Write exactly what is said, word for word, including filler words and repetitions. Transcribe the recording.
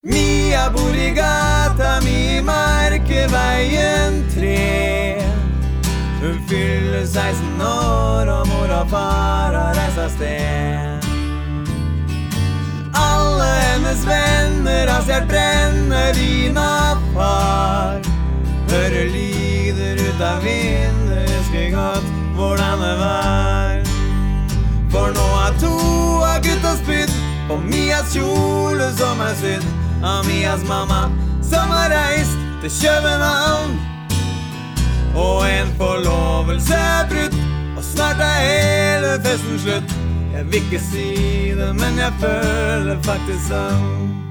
Mia bor i gata mi Markeveien tre. Hun fyller seksten år og mor og far har reist av sted. Alle hennes venner har stjert brennevin av far. Hører lyder ut av vinduet, husker godt hvordan det var. For nå er to av gutta spydd på Mias kjole som er sydd av Mias mamma som har reist til København. Og en forlovelse er brutt, og snart er hele festen slutt. Jeg vil ikke si det, men jeg føler faktisk sånn.